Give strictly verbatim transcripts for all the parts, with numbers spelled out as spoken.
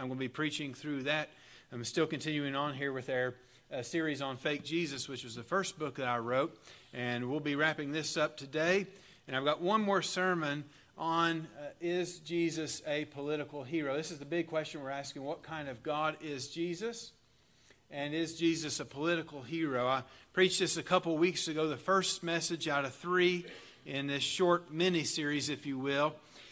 I'm going to be preaching through that. I'm still continuing on here with our uh, series on Fake Jesus, which was the first book that I wrote. And we'll be wrapping this up today. And I've got one more sermon on uh, is Jesus a political hero? This is the big question we're asking. What kind of God is Jesus? And is Jesus a political hero? I preached this a couple weeks ago, the first message out of three in this short mini-series, if you will.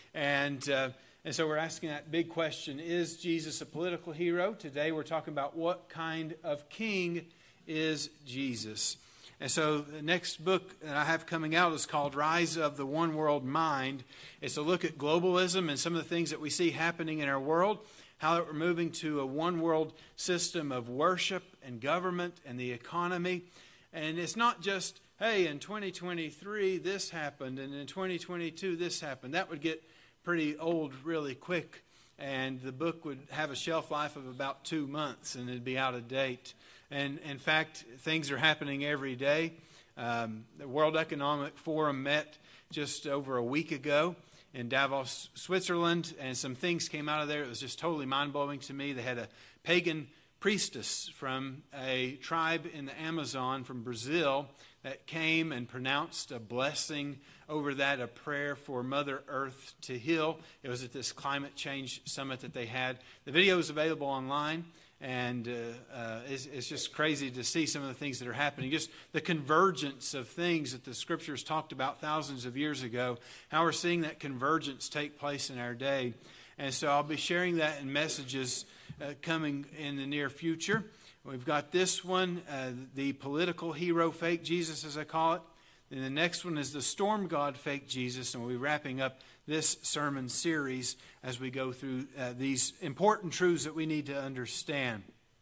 And uh, and so we're asking that big question, is Jesus a political hero? Today we're talking about what kind of king is Jesus. And so the next book that I have coming out is called Rise of the One World Mind. It's a look at globalism and some of the things that we see happening in our world, how that we're moving to a one world system of worship and government and the economy. And it's not just, hey, in twenty twenty-three this happened and in twenty twenty-two this happened. That would get pretty old really quick, and the book would have a shelf life of about two months and it'd be out of date. And in fact, things are happening every day. Um, the World Economic Forum met just over a week ago in Davos, Switzerland, and some things came out of there. It was just totally mind-blowing to me. They had a pagan priestess from a tribe in the Amazon from Brazil that came and pronounced a blessing over that, a prayer for Mother Earth to heal. It was at this climate change summit that they had. The video is available online, and uh, uh, it's, it's just crazy to see some of the things that are happening. Just the convergence of things that the Scriptures talked about thousands of years ago, how we're seeing that convergence take place in our day. And so I'll be sharing that in messages uh, coming in the near future. We've got this one, uh, the political hero, fake Jesus, as I call it. And the next one is the storm god, fake Jesus. And we'll be wrapping up this sermon series as we go through uh, these important truths that we need to understand.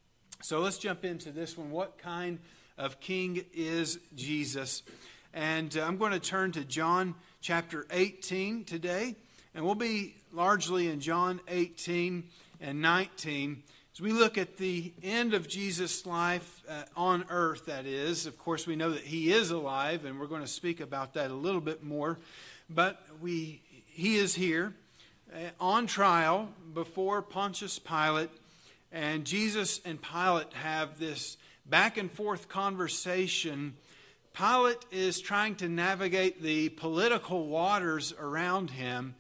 So let's jump into this one. What kind of king is Jesus? And uh, I'm going to turn to John chapter eighteen today. And we'll be largely in John eighteen and nineteen. As we look at the end of Jesus' life uh, on earth, that is, of course, we know that he is alive, and we're going to speak about that a little bit more. But we, he is here uh, on trial before Pontius Pilate, and Jesus and Pilate have this back and forth conversation. Pilate is trying to navigate the political waters around him.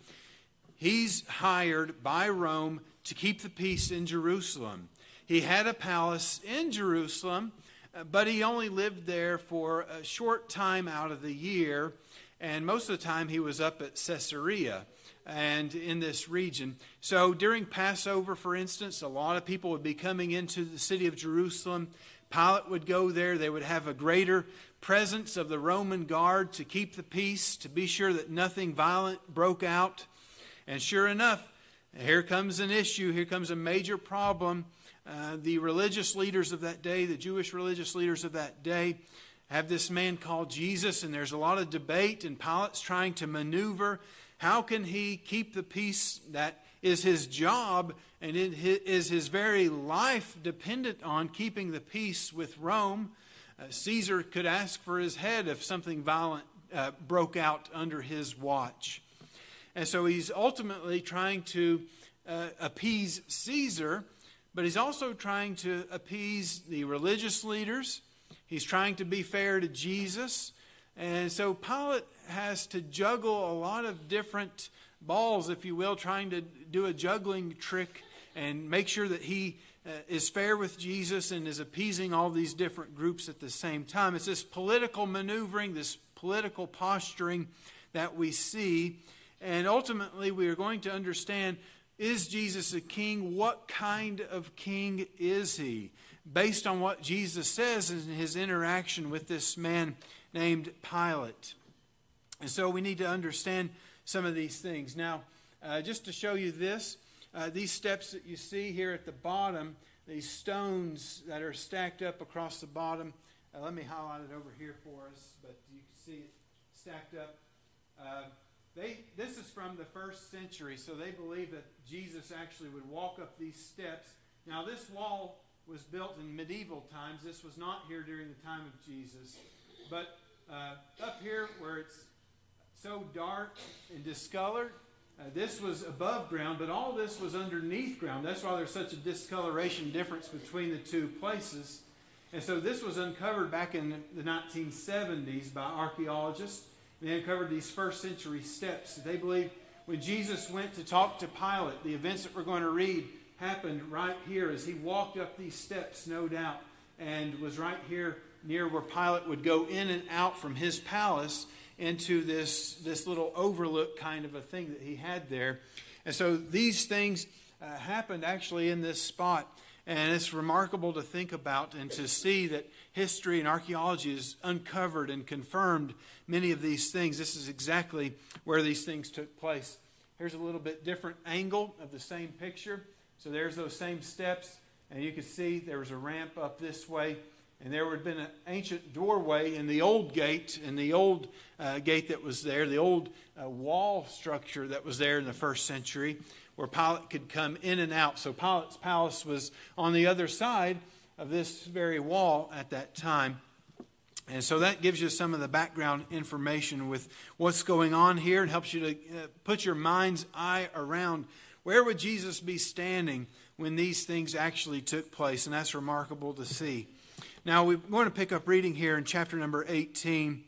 He's hired by Rome to keep the peace in Jerusalem. He had a palace in Jerusalem, but he only lived there for a short time out of the year, and most of the time he was up at Caesarea and in this region. So during Passover, for instance, a lot of people would be coming into the city of Jerusalem. Pilate would go there. They would have a greater presence of the Roman guard to keep the peace, to be sure that nothing violent broke out. And sure enough, here comes an issue, here comes a major problem. Uh, the religious leaders of that day, the Jewish religious leaders of that day, have this man called Jesus, and there's a lot of debate, and Pilate's trying to maneuver. How can he keep the peace that is his job, and it is his very life dependent on keeping the peace with Rome? Uh, Caesar could ask for his head if something violent uh, broke out under his watch. And so he's ultimately trying to uh, appease Caesar, but he's also trying to appease the religious leaders. He's trying to be fair to Jesus. And so Pilate has to juggle a lot of different balls, if you will, trying to do a juggling trick and make sure that he uh, is fair with Jesus and is appeasing all these different groups at the same time. It's this political maneuvering, this political posturing that we see. And ultimately, we are going to understand, is Jesus a king? What kind of king is he? Based on what Jesus says in his interaction with this man named Pilate. And so we need to understand some of these things. Now, uh, just to show you this, uh, these steps that you see here at the bottom, these stones that are stacked up across the bottom. Uh, let me highlight it over here for us, but you can see it stacked up. Uh, They, this is from the first century, so they believe that Jesus actually would walk up these steps. Now, this wall was built in medieval times. This was not here during the time of Jesus. But uh, up here where it's so dark and discolored, Uh, this was above ground, but all this was underneath ground. That's why there's such a discoloration difference between the two places. And so this was uncovered back in the nineteen seventies by archaeologists. And they uncovered these first century steps. They believe when Jesus went to talk to Pilate, the events that we're going to read happened right here as he walked up these steps, no doubt, and was right here near where Pilate would go in and out from his palace into this, this little overlook kind of a thing that he had there. And so these things uh, happened actually in this spot. And it's remarkable to think about and to see that history and archaeology has uncovered and confirmed many of these things. This is exactly where these things took place. Here's a little bit different angle of the same picture. So there's those same steps, and you can see there was a ramp up this way, and there would have been an ancient doorway in the old gate, in the old uh, gate that was there, the old uh, wall structure that was there in the first century, where Pilate could come in and out. So Pilate's palace was on the other side of this very wall at that time. And so that gives you some of the background information with what's going on here and helps you to uh, put your mind's eye around where would Jesus be standing when these things actually took place. And that's remarkable to see. Now we want to pick up reading here in chapter number eighteen.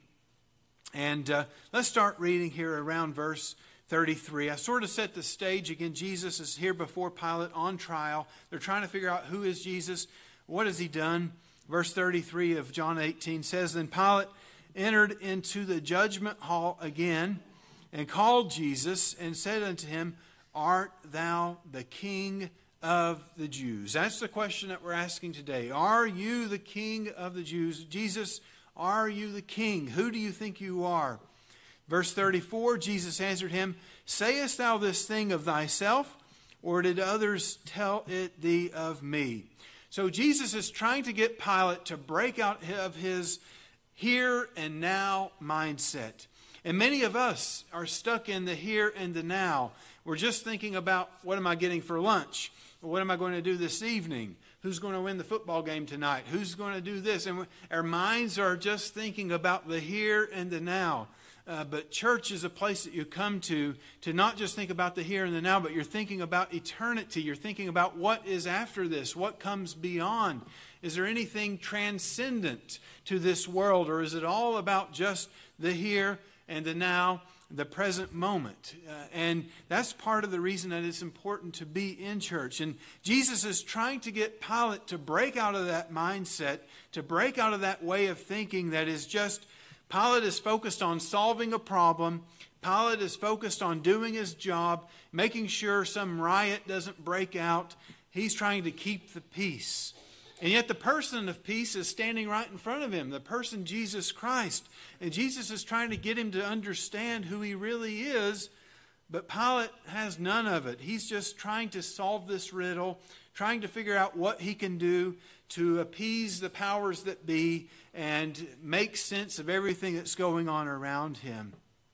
And uh, let's start reading here around verse thirty-three. I sort of set the stage. Again, Jesus is here before Pilate on trial. They're trying to figure out who is Jesus, what has he done. Verse thirty-three of John eighteen says, Then Pilate entered into the judgment hall again and called Jesus and said unto him, Art thou the King of the Jews? That's the question that we're asking today. Are you the King of the Jews? Jesus, are you the King? Who do you think you are? Verse thirty-four, Jesus answered him, Sayest thou this thing of thyself, or did others tell it thee of me? So Jesus is trying to get Pilate to break out of his here and now mindset. And many of us are stuck in the here and the now. We're just thinking about, what am I getting for lunch? What am I going to do this evening? Who's going to win the football game tonight? Who's going to do this? And our minds are just thinking about the here and the now. Uh, but church is a place that you come to to not just think about the here and the now, but you're thinking about eternity. You're thinking about what is after this, what comes beyond. Is there anything transcendent to this world, or is it all about just the here and the now, the present moment? Uh, and that's part of the reason that it's important to be in church. And Jesus is trying to get Pilate to break out of that mindset, to break out of that way of thinking that is just, Pilate is focused on solving a problem. Pilate is focused on doing his job, making sure some riot doesn't break out. He's trying to keep the peace. And yet the person of peace is standing right in front of him, the person Jesus Christ. And Jesus is trying to get him to understand who he really is, but Pilate has none of it. He's just trying to solve this riddle, trying to figure out what he can do to appease the powers that be and make sense of everything that's going on around him.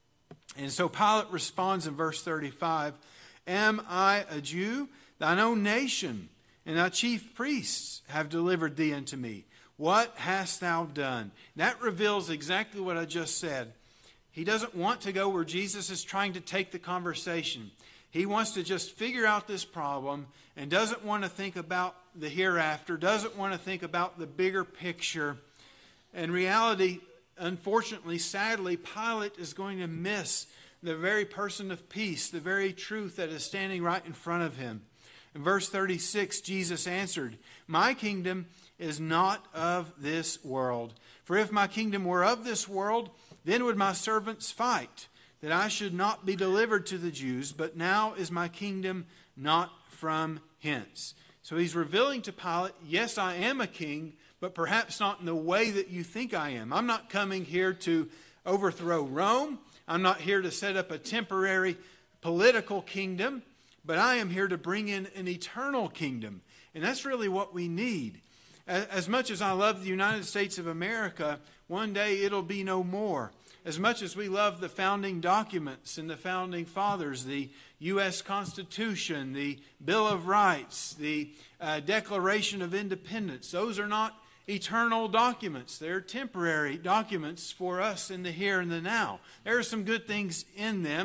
And so Pilate responds in verse thirty-five, Am I a Jew? Thine own nation and thy chief priests have delivered thee unto me. What hast thou done? That reveals exactly what I just said. He doesn't want to go where Jesus is trying to take the conversation. He wants to just figure out this problem and doesn't want to think about the hereafter, doesn't want to think about the bigger picture. In reality, unfortunately, sadly, Pilate is going to miss the very person of peace, the very truth that is standing right in front of him. In verse thirty-six, Jesus answered, My kingdom is not of this world. For if my kingdom were of this world, then would my servants fight, that I should not be delivered to the Jews. But now is my kingdom not from hence. So he's revealing to Pilate, yes, I am a king, but perhaps not in the way that you think I am. I'm not coming here to overthrow Rome. I'm not here to set up a temporary political kingdom, but I am here to bring in an eternal kingdom. And that's really what we need. As much as I love the United States of America, one day it'll be no more. As much as we love the founding documents and the founding fathers, the U S Constitution, the Bill of Rights, the uh, Declaration of Independence, those are not eternal documents. They're temporary documents for us in the here and the now. There are some good things in them.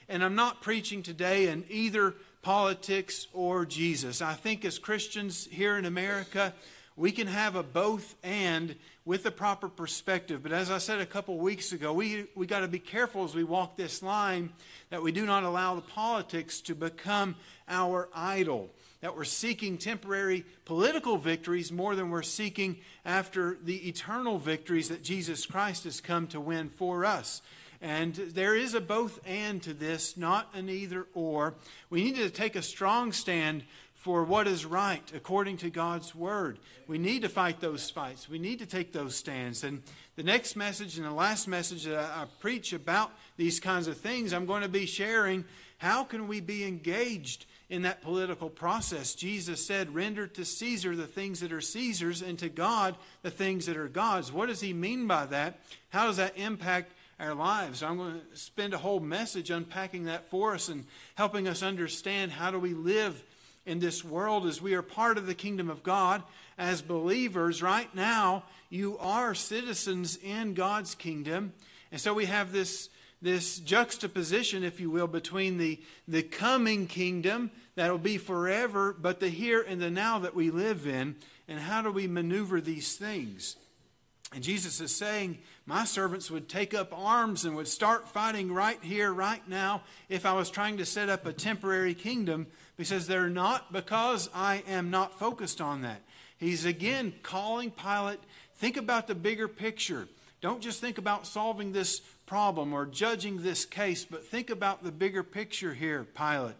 And I'm not preaching today in either politics or Jesus. I think as Christians here in America, we can have a both and with the proper perspective. But as I said a couple weeks ago, we we got to be careful as we walk this line that we do not allow the politics to become our idol, that we're seeking temporary political victories more than we're seeking after the eternal victories that Jesus Christ has come to win for us. And there is a both and to this, not an either or. We need to take a strong stand for what is right according to God's Word. We need to fight those fights. We need to take those stands. And the next message and the last message that I, I preach about these kinds of things, I'm going to be sharing how can we be engaged in that political process. Jesus said, render to Caesar the things that are Caesar's and to God the things that are God's. What does he mean by that? How does that impact our lives? I'm going to spend a whole message unpacking that for us and helping us understand how do we live in this world as we are part of the kingdom of God. As believers, right now, you are citizens in God's kingdom. And so we have this, this juxtaposition, if you will, between the, the coming kingdom that will be forever, but the here and the now that we live in. And how do we maneuver these things? And Jesus is saying, my servants would take up arms and would start fighting right here, right now, if I was trying to set up a temporary kingdom. Because they're not, because I am not focused on that. He's again calling Pilate, think about the bigger picture. Don't just think about solving this problem or judging this case, but think about the bigger picture here, Pilate.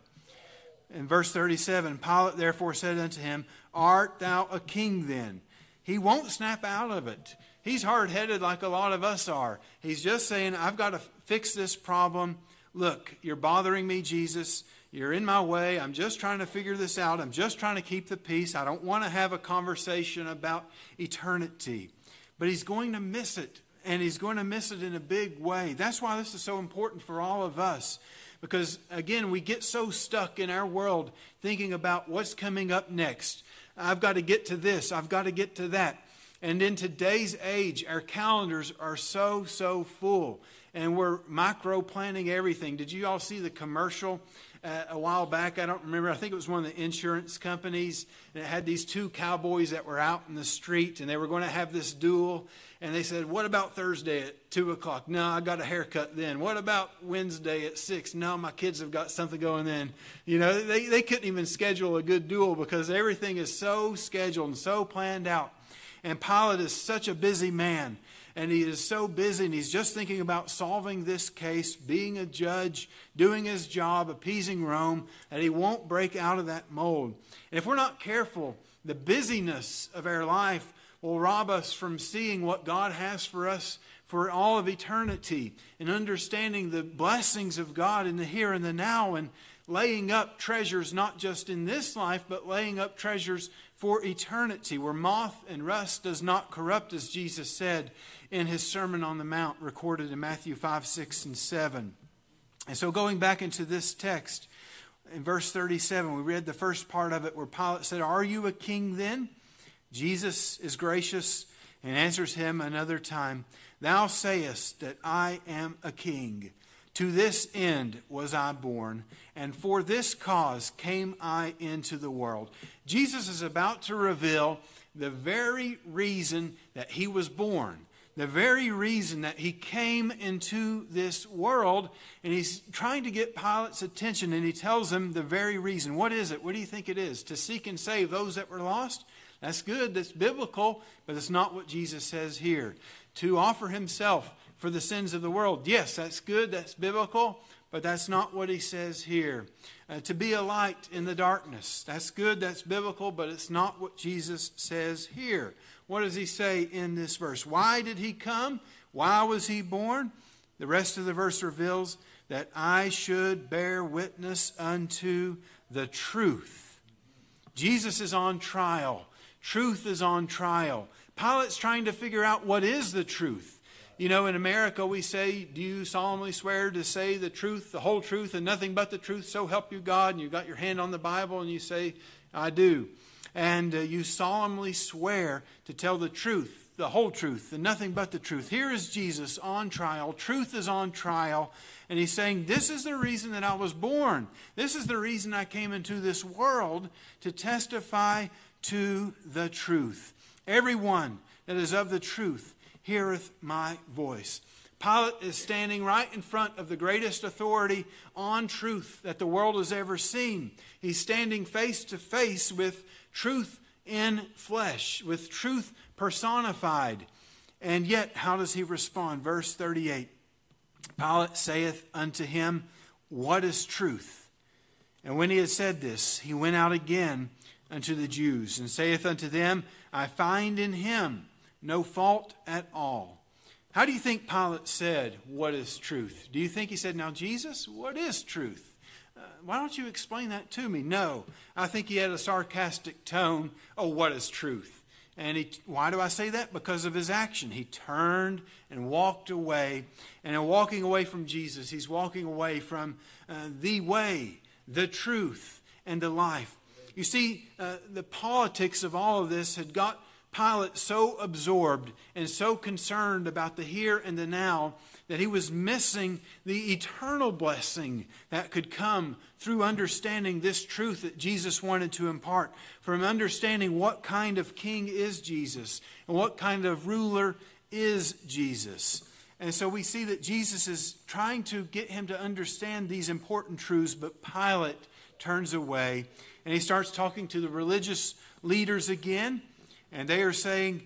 In verse thirty-seven, Pilate therefore said unto him, art thou a king then? He won't snap out of it. He's hard-headed like a lot of us are. He's just saying, I've got to fix this problem. Look, you're bothering me, Jesus. You're in my way. I'm just trying to figure this out. I'm just trying to keep the peace. I don't want to have a conversation about eternity. But he's going to miss it, and he's going to miss it in a big way. That's why this is so important for all of us. Because, again, we get so stuck in our world thinking about what's coming up next. I've got to get to this. I've got to get to that. And in today's age, our calendars are so, so full. And we're micro-planning everything. Did you all see the commercial uh, a while back? I don't remember. I think it was one of the insurance companies. And it had these two cowboys that were out in the street. And they were going to have this duel. And they said, what about Thursday at two o'clock? No, I got a haircut then. What about Wednesday at six? No, my kids have got something going then. You know, they, they couldn't even schedule a good duel because everything is so scheduled and so planned out. And Pilate is such a busy man. And he is so busy, and he's just thinking about solving this case, being a judge, doing his job, appeasing Rome, that he won't break out of that mold. And if we're not careful, the busyness of our life will rob us from seeing what God has for us for all of eternity and understanding the blessings of God in the here and the now and laying up treasures not just in this life, but laying up treasures for eternity, where moth and rust does not corrupt, as Jesus said in his Sermon on the Mount, recorded in Matthew five, six, and seven. And so going back into this text, in verse thirty-seven, we read the first part of it where Pilate said, are you a king then? Jesus is gracious and answers him another time, thou sayest that I am a king. To this end was I born, and for this cause came I into the world. Jesus is about to reveal the very reason that he was born, the very reason that he came into this world, and he's trying to get Pilate's attention, and he tells him the very reason. What is it? What do you think it is? To seek and save those that were lost? That's good, that's biblical, but it's not what Jesus says here. To offer himself for the sins of the world. Yes, that's good, that's biblical, but that's not what he says here. Uh, to be a light in the darkness. That's good, that's biblical, but it's not what Jesus says here. What does he say in this verse? Why did he come? Why was he born? The rest of the verse reveals that I should bear witness unto the truth. Jesus is on trial. Truth is on trial. Pilate's trying to figure out what is the truth. You know, in America we say, do you solemnly swear to say the truth, the whole truth, and nothing but the truth, so help you God? And you got your hand on the Bible and you say, I do. And uh, you solemnly swear to tell the truth, the whole truth, and nothing but the truth. Here is Jesus on trial. Truth is on trial. And he's saying, this is the reason that I was born. This is the reason I came into this world, to testify to the truth. Everyone that is of the truth heareth my voice. Pilate is standing right in front of the greatest authority on truth that the world has ever seen. He's standing face to face with truth in flesh, with truth personified. And yet, how does he respond? Verse thirty-eight. Pilate saith unto him, what is truth? And when he had said this, he went out again unto the Jews, and saith unto them, I find in him no fault at all. How do you think Pilate said, what is truth? Do you think he said, now Jesus, what is truth? Uh, why don't you explain that to me? No, I think he had a sarcastic tone. Oh, what is truth? And he, why do I say that? Because of his action. He turned and walked away. And in walking away from Jesus, he's walking away from uh, the way, the truth, and the life. You see, uh, the politics of all of this had got Pilate so absorbed and so concerned about the here and the now that he was missing the eternal blessing that could come through understanding this truth that Jesus wanted to impart, from understanding what kind of king is Jesus and what kind of ruler is Jesus. And so we see that Jesus is trying to get him to understand these important truths, but Pilate turns away and he starts talking to the religious leaders again, and they are saying,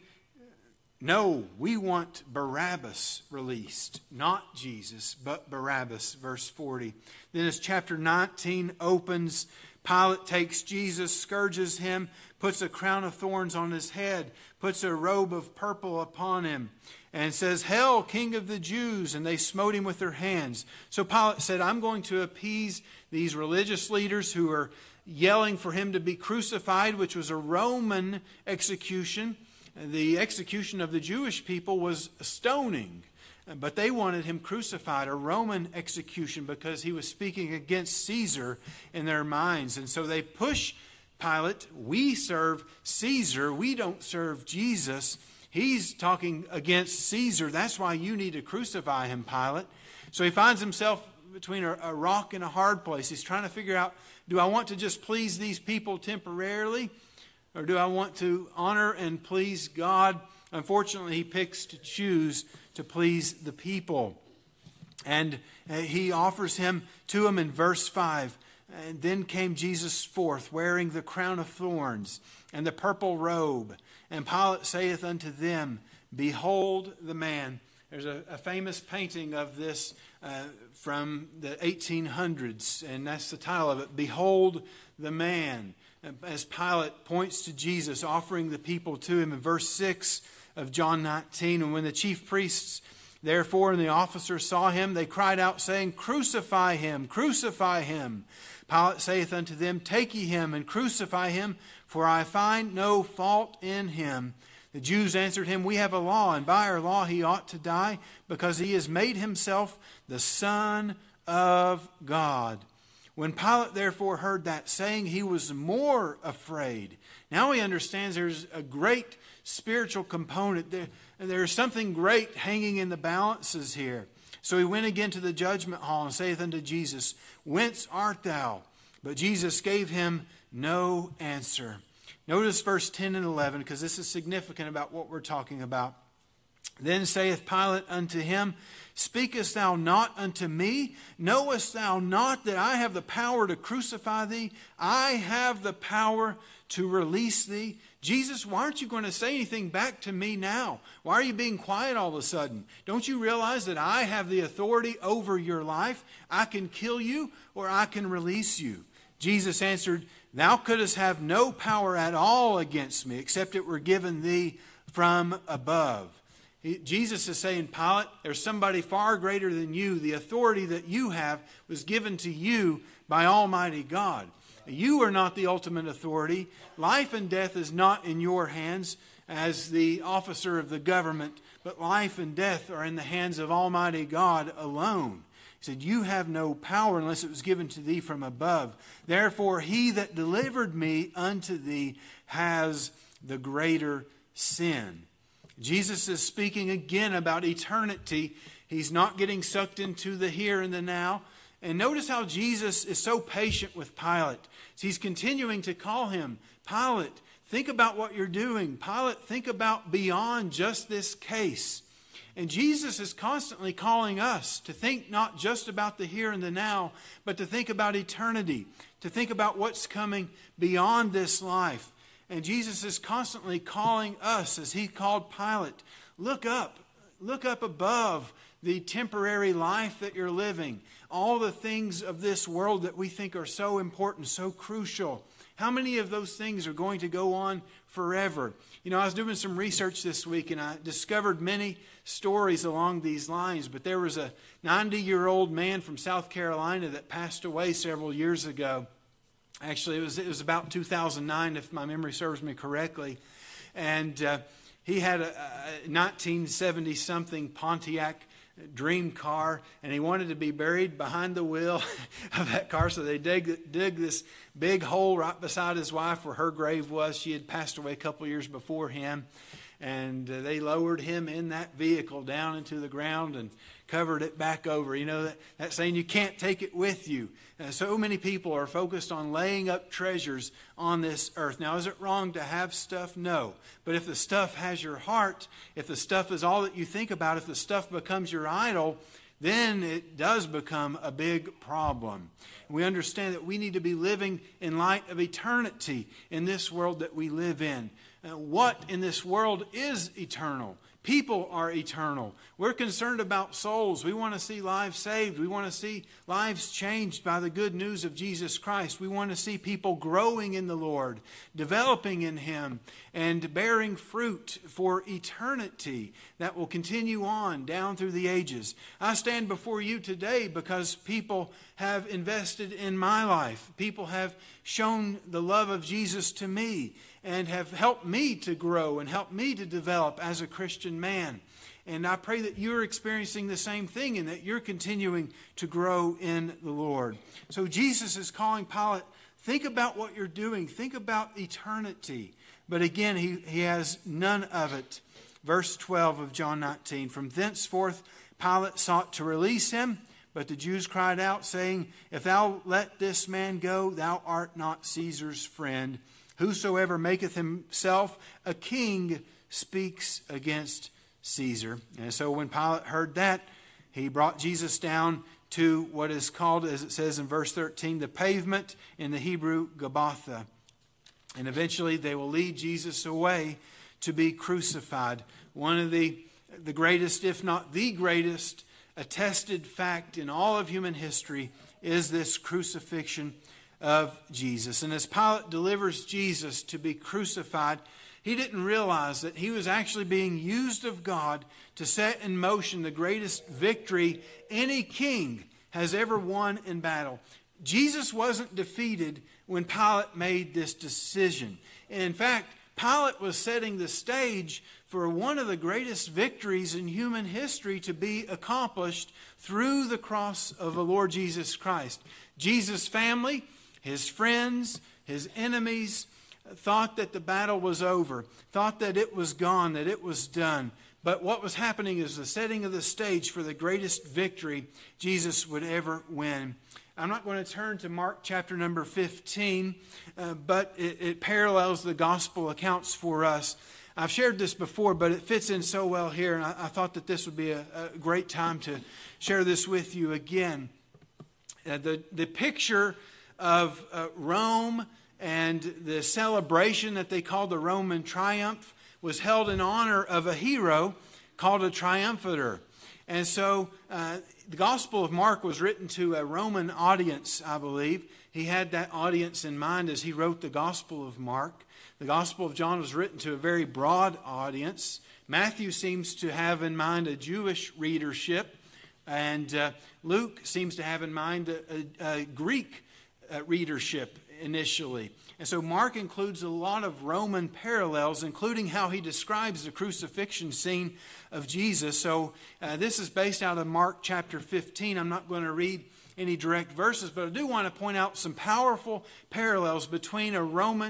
no, we want Barabbas released. Not Jesus, but Barabbas. Verse forty. Then as chapter nineteen opens, Pilate takes Jesus, scourges him, puts a crown of thorns on his head, puts a robe of purple upon him, and says, Hail, King of the Jews! And they smote him with their hands. So Pilate said, I'm going to appease these religious leaders who are yelling for him to be crucified, which was a Roman execution. The execution of the Jewish people was stoning, but they wanted him crucified, a Roman execution, because he was speaking against Caesar in their minds. And so they push Pilate. We serve Caesar. We don't serve Jesus. He's talking against Caesar. That's why you need to crucify him, Pilate. So he finds himself between a, a rock and a hard place. He's trying to figure out, do I want to just please these people temporarily, or do I want to honor and please God? Unfortunately, he picks to choose to please the people. And he offers him to him in verse five. And then came Jesus forth, wearing the crown of thorns and the purple robe. And Pilate saith unto them, Behold the man. There's a, a famous painting of this uh, from the eighteen hundreds, and that's the title of it, Behold the Man. As Pilate points to Jesus, offering the people to him in verse six of John nineteen. And when the chief priests, therefore, and the officers saw him, they cried out, saying, Crucify him, crucify him. Pilate saith unto them, Take ye him, and crucify him, for I find no fault in him. The Jews answered him, We have a law, and by our law he ought to die, because he has made himself the Son of God. When Pilate therefore heard that saying, he was more afraid. Now he understands there's a great spiritual component. There, there's something great hanging in the balances here. So he went again to the judgment hall and saith unto Jesus, Whence art thou? But Jesus gave him no answer. Notice verse ten and eleven, because this is significant about what we're talking about. Then saith Pilate unto him, Speakest thou not unto me? Knowest thou not that I have the power to crucify thee? I have the power to release thee. Jesus, why aren't you going to say anything back to me now? Why are you being quiet all of a sudden? Don't you realize that I have the authority over your life? I can kill you or I can release you. Jesus answered, Thou couldst have no power at all against me, except it were given thee from above. He, Jesus is saying, Pilate, there's somebody far greater than you. The authority that you have was given to you by Almighty God. You are not the ultimate authority. Life and death is not in your hands as the officer of the government, but life and death are in the hands of Almighty God alone. He said, You have no power unless it was given to thee from above. Therefore, he that delivered me unto thee has the greater sin. Jesus is speaking again about eternity. He's not getting sucked into the here and the now. And notice how Jesus is so patient with Pilate. He's continuing to call him, Pilate, think about what you're doing. Pilate, think about beyond just this case. And Jesus is constantly calling us to think not just about the here and the now, but to think about eternity, to think about what's coming beyond this life. And Jesus is constantly calling us, as he called Pilate, look up, look up above the temporary life that you're living, all the things of this world that we think are so important, so crucial. How many of those things are going to go on forever? You know, I was doing some research this week and I discovered many stories along these lines, but there was a ninety-year-old man from South Carolina that passed away several years ago. Actually, it was, it was about two thousand nine, if my memory serves me correctly. And uh, he had a, a nineteen seventy-something Pontiac dream car, and he wanted to be buried behind the wheel of that car. So they dig, dig this big hole right beside his wife where her grave was. She had passed away a couple years before him. And uh, they lowered him in that vehicle down into the ground and covered it back over. You know, that, that saying, you can't take it with you. Uh, so many people are focused on laying up treasures on this earth. Now, is it wrong to have stuff? No. But if the stuff has your heart, if the stuff is all that you think about, if the stuff becomes your idol, then it does become a big problem. We understand that we need to be living in light of eternity in this world that we live in. Uh, what in this world is eternal? People are eternal. We're concerned about souls. We want to see lives saved. We want to see lives changed by the good news of Jesus Christ. We want to see people growing in the Lord, developing in Him, and bearing fruit for eternity that will continue on down through the ages. I stand before you today because people have invested in my life. People have shown the love of Jesus to me and have helped me to grow and helped me to develop as a Christian man. And I pray that you're experiencing the same thing and that you're continuing to grow in the Lord. So Jesus is calling Pilate, think about what you're doing. Think about eternity. But again, he, he has none of it. Verse twelve of John nineteen, from thenceforth Pilate sought to release him, but the Jews cried out, saying, if thou let this man go, thou art not Caesar's friend. Whosoever maketh himself a king speaks against Caesar. And so when Pilate heard that, he brought Jesus down to what is called, as it says in verse thirteen, the pavement, in the Hebrew, Gabbatha. And eventually they will lead Jesus away to be crucified. One of the, the greatest, if not the greatest, attested fact in all of human history is this crucifixion of Jesus. And as Pilate delivers Jesus to be crucified, he didn't realize that he was actually being used of God to set in motion the greatest victory any king has ever won in battle. Jesus wasn't defeated when Pilate made this decision. In fact, Pilate was setting the stage for one of the greatest victories in human history to be accomplished through the cross of the Lord Jesus Christ. Jesus' family, his friends, his enemies thought that the battle was over, thought that it was gone, that it was done. But what was happening is the setting of the stage for the greatest victory Jesus would ever win. I'm not going to turn to Mark chapter number fifteen, uh, but it, it parallels the gospel accounts for us. I've shared this before, but it fits in so well here, and I, I thought that this would be a, a great time to share this with you again. Uh, the, the picture of uh, Rome and the celebration that they called the Roman triumph was held in honor of a hero called a triumphator. And so uh, the Gospel of Mark was written to a Roman audience, I believe. He had that audience in mind as he wrote the Gospel of Mark. The Gospel of John was written to a very broad audience. Matthew seems to have in mind a Jewish readership. And uh, Luke seems to have in mind a, a, a Greek uh, readership initially. And so Mark includes a lot of Roman parallels, including how he describes the crucifixion scene of Jesus. So uh, this is based out of Mark chapter fifteen. I'm not going to read any direct verses, but I do want to point out some powerful parallels between a Roman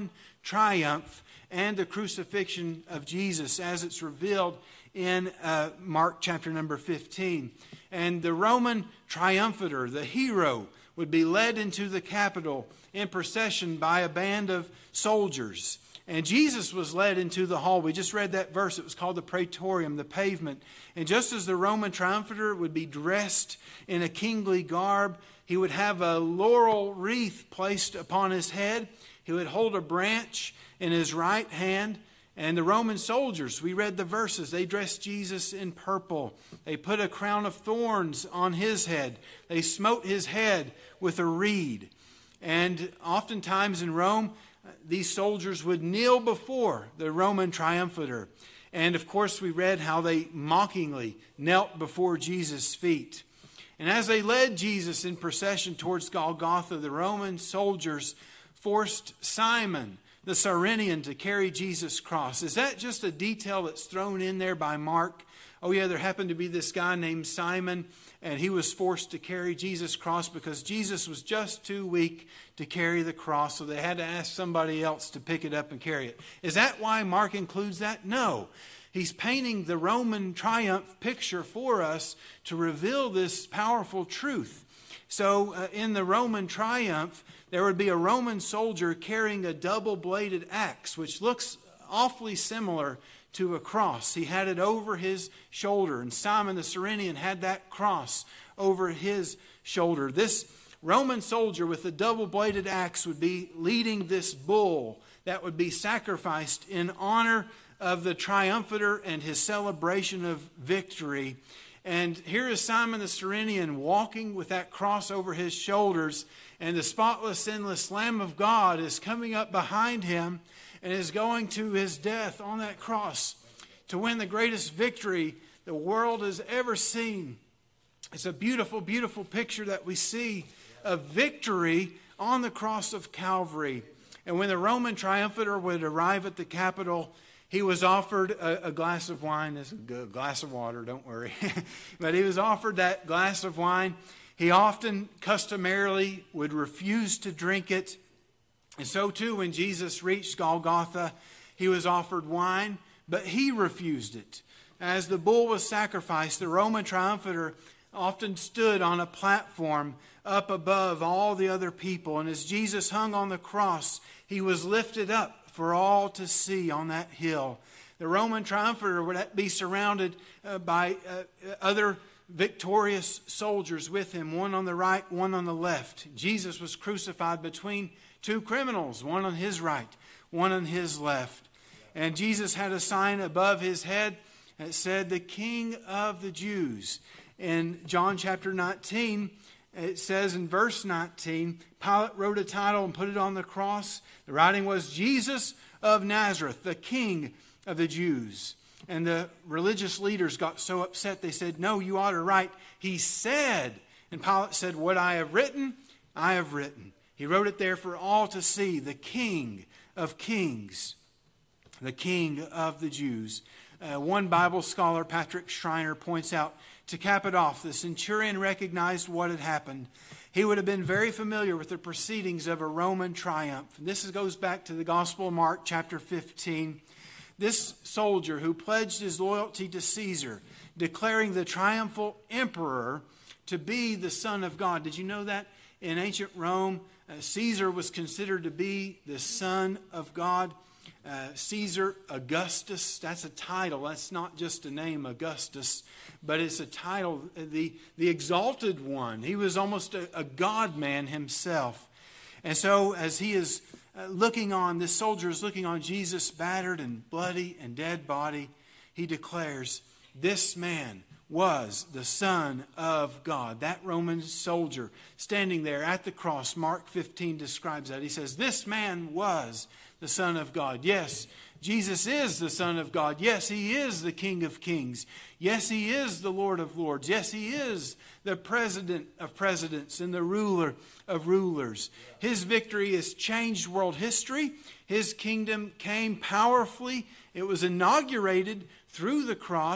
triumph and the crucifixion of Jesus as it's revealed in uh, Mark chapter number fifteen. And the Roman triumphator, the hero, would be led into the Capitol in procession by a band of soldiers. And Jesus was led into the hall. We just read that verse. It was called the Praetorium, the pavement. And just as the Roman triumphator would be dressed in a kingly garb, he would have a laurel wreath placed upon his head. He would hold a branch in his right hand. And the Roman soldiers, we read the verses, they dressed Jesus in purple. They put a crown of thorns on his head. They smote his head with a reed. And oftentimes in Rome, these soldiers would kneel before the Roman triumphator. And of course, we read how they mockingly knelt before Jesus' feet. And as they led Jesus in procession towards Golgotha, the Roman soldiers forced Simon, the Cyrenian, to carry Jesus' cross. Is that just a detail that's thrown in there by Mark? Oh yeah, there happened to be this guy named Simon, and he was forced to carry Jesus' cross because Jesus was just too weak to carry the cross, so they had to ask somebody else to pick it up and carry it. Is that why Mark includes that? No. He's painting the Roman triumph picture for us to reveal this powerful truth. So uh, in the Roman triumph, there would be a Roman soldier carrying a double-bladed axe, which looks awfully similar to a cross. He had it over his shoulder, and Simon the Cyrenian had that cross over his shoulder. This Roman soldier with the double-bladed axe would be leading this bull that would be sacrificed in honor of the triumphator and his celebration of victory. And here is Simon the Cyrenian walking with that cross over his shoulders, and the spotless, sinless Lamb of God is coming up behind him and is going to his death on that cross to win the greatest victory the world has ever seen. It's a beautiful, beautiful picture that we see of victory on the cross of Calvary. And when the Roman triumphator would arrive at the Capitol, he was offered a, a glass of wine. It's a good glass of water, don't worry. But he was offered that glass of wine. He often, customarily, would refuse to drink it. And so too, when Jesus reached Golgotha, he was offered wine, but he refused it. As the bull was sacrificed, the Roman triumphator often stood on a platform up above all the other people. And as Jesus hung on the cross, he was lifted up for all to see on that hill. The Roman triumphator would be surrounded uh, by uh, other victorious soldiers with him, one on the right, one on the left. Jesus was crucified between two criminals, one on his right, one on his left. And Jesus had a sign above his head that said, "The King of the Jews." In John chapter nineteen, it says in verse nineteen, Pilate wrote a title and put it on the cross. The writing was, "Jesus of Nazareth, the King of the Jews." And the religious leaders got so upset, they said, "No, you ought to write, 'He said.'" And Pilate said, "What I have written, I have written." He wrote it there for all to see, the King of Kings, the King of the Jews. Uh, one Bible scholar, Patrick Schreiner, points out, to cap it off, the centurion recognized what had happened. He would have been very familiar with the proceedings of a Roman triumph. And this goes back to the Gospel of Mark, chapter fifteen. This soldier who pledged his loyalty to Caesar, declaring the triumphal emperor to be the Son of God. Did you know that? In ancient Rome, uh, Caesar was considered to be the Son of God. Uh, Caesar Augustus, that's a title. That's not just a name, Augustus, but it's a title, the, the exalted one. He was almost a, a God-man himself. And so as he is uh, looking on, this soldier is looking on Jesus' battered and bloody and dead body, he declares, "This man was the Son of God." That Roman soldier standing there at the cross, Mark fifteen describes that. He says, "This man was the Son of God." Yes, Jesus is the Son of God. Yes, he is the King of Kings. Yes, he is the Lord of Lords. Yes, he is the President of presidents and the ruler of rulers. His victory has changed world history. His kingdom came powerfully. It was inaugurated through the cross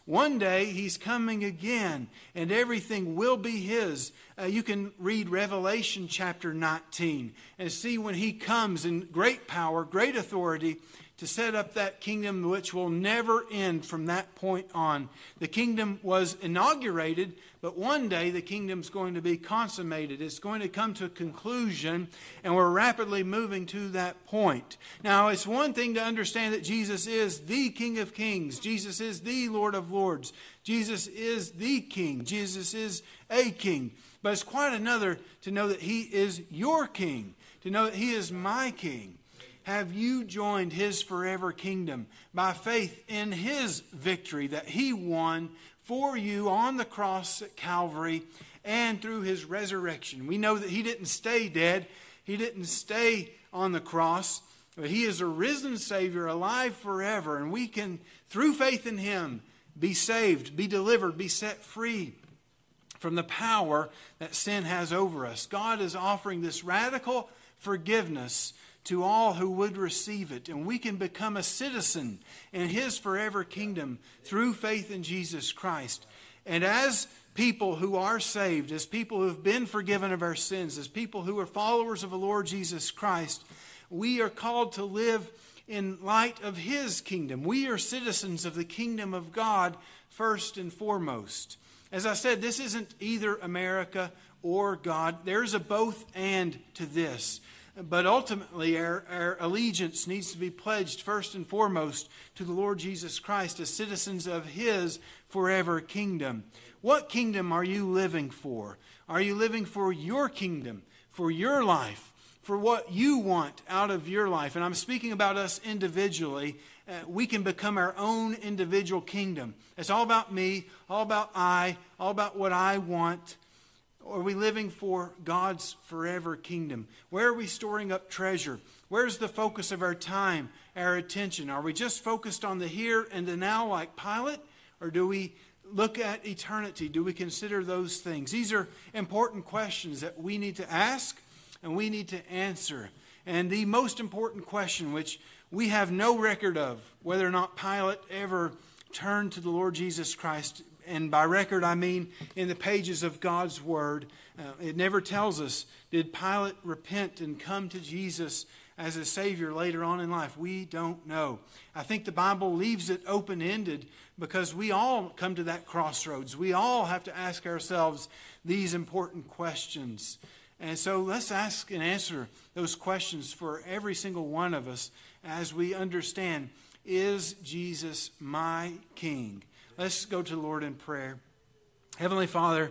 One day He's coming again, and everything will be His. Uh, you can read Revelation chapter nineteen and see when He comes in great power, great authority, to set up that kingdom which will never end from that point on. The kingdom was inaugurated, but one day the kingdom's going to be consummated. It's going to come to a conclusion, and we're rapidly moving to that point. Now, it's one thing to understand that Jesus is the King of Kings. Jesus is the Lord of Lords. Jesus is the King. Jesus is a King. But it's quite another to know that He is your King, to know that He is my King. Have you joined His forever kingdom by faith in His victory that He won for you on the cross at Calvary and through His resurrection? We know that He didn't stay dead. He didn't stay on the cross. But He is a risen Savior, alive forever. And we can, through faith in Him, be saved, be delivered, be set free from the power that sin has over us. God is offering this radical forgiveness to all who would receive it. And we can become a citizen in His forever kingdom through faith in Jesus Christ. And as people who are saved, as people who have been forgiven of our sins, as people who are followers of the Lord Jesus Christ, we are called to live in light of His kingdom. We are citizens of the kingdom of God first and foremost. As I said, this isn't either America or God. There's a both and to this. But ultimately, our, our allegiance needs to be pledged first and foremost to the Lord Jesus Christ as citizens of His forever kingdom. What kingdom are you living for? Are you living for your kingdom, for your life, for what you want out of your life? And I'm speaking about us individually. Uh, we can become our own individual kingdom. It's all about me, all about I, all about what I want. Or are we living for God's forever kingdom? Where are we storing up treasure? Where's the focus of our time, our attention? Are we just focused on the here and the now like Pilate? Or do we look at eternity? Do we consider those things? These are important questions that we need to ask and we need to answer. And the most important question, which we have no record of, whether or not Pilate ever turned to the Lord Jesus Christ. And by record, I mean in the pages of God's Word. Uh, it never tells us, did Pilate repent and come to Jesus as a Savior later on in life? We don't know. I think the Bible leaves it open-ended because we all come to that crossroads. We all have to ask ourselves these important questions. And so let's ask and answer those questions for every single one of us as we understand, is Jesus my King? Let's go to the Lord in prayer. Heavenly Father,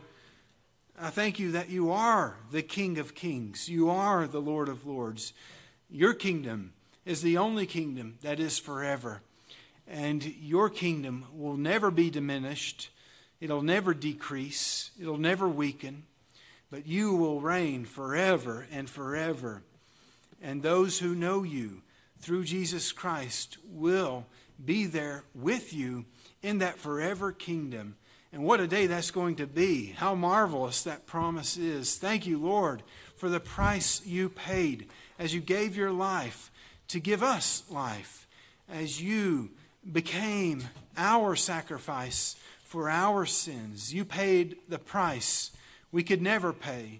I thank You that You are the King of Kings. You are the Lord of Lords. Your kingdom is the only kingdom that is forever. And Your kingdom will never be diminished. It'll never decrease. It'll never weaken. But You will reign forever and forever. And those who know You through Jesus Christ will be there with You in that forever kingdom. And what a day that's going to be. How marvelous that promise is. Thank You, Lord, for the price You paid as You gave Your life to give us life, as You became our sacrifice for our sins. You paid the price we could never pay.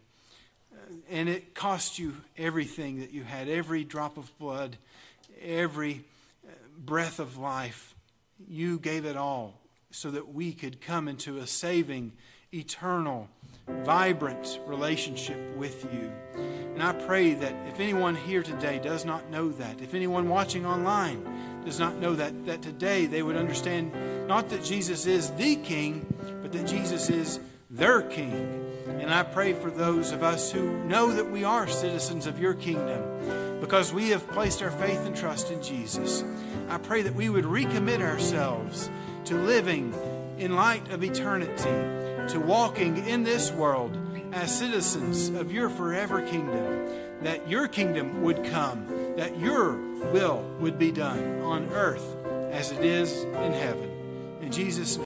And it cost You everything that You had, every drop of blood, every breath of life. You gave it all so that we could come into a saving, eternal, vibrant relationship with You. And I pray that if anyone here today does not know that, if anyone watching online does not know that, that today they would understand not that Jesus is the King, but that Jesus is their King. And I pray for those of us who know that we are citizens of Your kingdom because we have placed our faith and trust in Jesus. I pray that we would recommit ourselves to living in light of eternity, to walking in this world as citizens of Your forever kingdom, that Your kingdom would come, that Your will would be done on earth as it is in heaven. In Jesus' name.